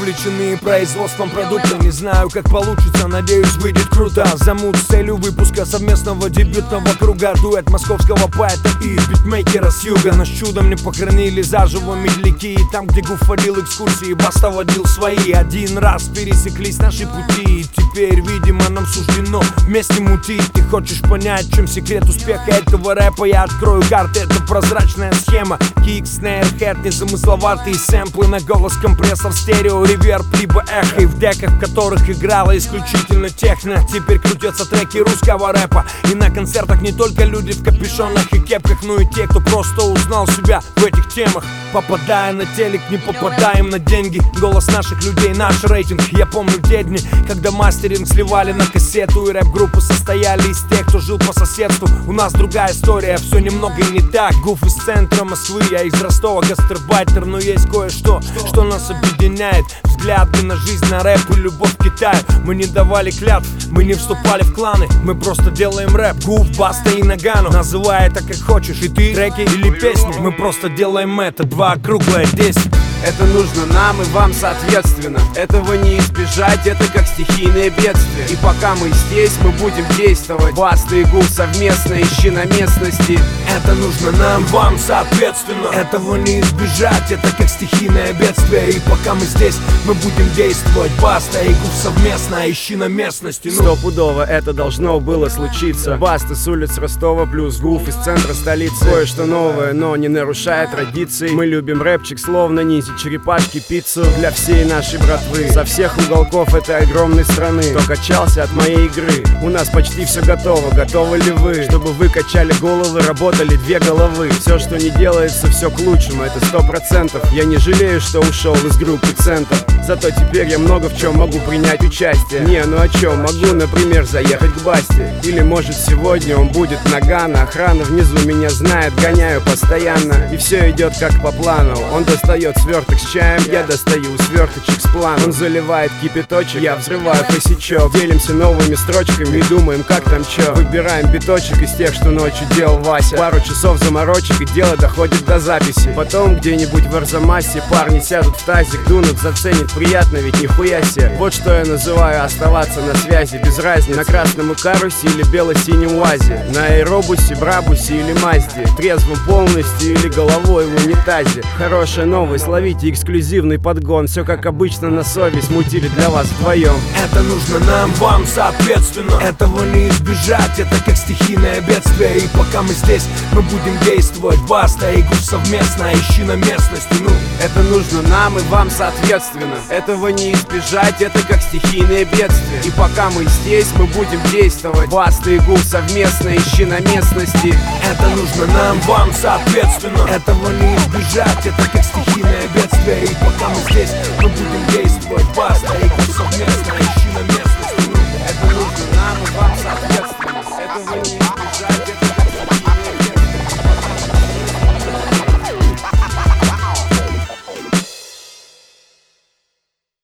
увлечены производством продукта. Не знаю, как получится, надеюсь, выйдет круто. Замут с целью выпуска совместного дебютного круга. Дуэт московского поэта и битмейкера с юга. Нас чудом не похоронили заживо медляки. И там, где Гуф водил экскурсии, Баста водил свои. Один раз пересеклись наши пути, и теперь, видимо, нам суждено вместе мутить. Ты хочешь понять, в чем секрет успеха этого рэпа? Я открою карты, это прозрачная схема. Кик, снейр, хэт, незамысловатые сэмплы на голос, компрессор, стерео, реверб, либо эхо. И в деках, в которых играла исключительно техно, теперь крутятся треки русского рэпа. И на концертах не только люди в капюшонах и кепках, но и те, кто просто узнал себя в этих темах. Попадая на телек, не попадаем на деньги. Голос наших людей, наш рейтинг. Я помню те дни, когда мастеринг сливали на кассету, и рэп-группы состояли из тех, кто жил по соседству. У нас другая история, все немного не так. Гуф из центра Москвы, я из Ростова, гастарбайтер. Но есть кое-что, что нас объединяет: взгляды на жизнь, на рэп и любовь к Китаю. Мы не давали клятв, мы не вступали в кланы, мы просто делаем рэп. Гуф, Баста и Нагану, называй это как хочешь. И ты, треки или песни, мы просто делаем это. Два круглое 10. Это нужно нам и вам соответственно. Этого не избежать, это как стихийное бедствие. И пока мы здесь, мы будем действовать. Баста и Гуф совместно, ищи на местности. Это нужно нам, вам соответственно. Этого не избежать, это как стихийное бедствие. И пока мы здесь, мы будем действовать. Баста и Гуф совместно, ищи на местности. Стопудово это должно было случиться. Баста с улиц Ростова плюс Гуф из центра столицы. Кое-что новое, но не нарушая традиций. Мы любим рэпчик, словно ниндзя, черепашки, пиццу для всей нашей братвы. Со всех уголков этой огромной страны, кто качался от моей игры. У нас почти все готово, готовы ли вы? Чтобы вы качали головы, работали две головы. Все, что не делается, все к лучшему, это 100%. Я не жалею, что ушел из группы Центр. Зато теперь я много в чем могу принять участие. Не, ну о чем? Могу, например, заехать к Басте. Или может сегодня он будет Нагана. Охрана внизу меня знает, гоняю постоянно. И все идет как по плану. Он достает сверток с чаем, я достаю сверточек с планом. Он заливает кипяточек, я взрываю косячок. Делимся новыми строчками и думаем, как там чё. Выбираем биточек из тех, что ночью делал Вася. Пару часов заморочек, и дело доходит до записи. Потом где-нибудь в Арзамасе парни сядут в тазик, дунут, заценят, приятно, ведь нихуя себе. Вот что я называю оставаться на связи. Без разницы, на красном карусе или бело-синем УАЗе, на аэробусе, брабусе или Мазде, трезвым полностью или головой в унитазе. Хорошая новость, ловите эксклюзивный подгон. Все как обычно на совесть, мутили для вас вдвоем. Это нужно нам, вам соответственно. Этого не избежать, это как стихийное бедствие. И пока мы здесь, мы будем действовать. Баста и Гуф совместно, ищи на местности. Это нужно нам и вам соответственно. Этого не избежать, это как стихийное бедствие. И пока мы здесь, мы будем действовать. Баста и Гуф совместно, ищи на местности. Это нужно нам, вам соответственно. Этого не избежать, это как стихийное бедствие. И пока мы здесь, мы будем действовать. Баста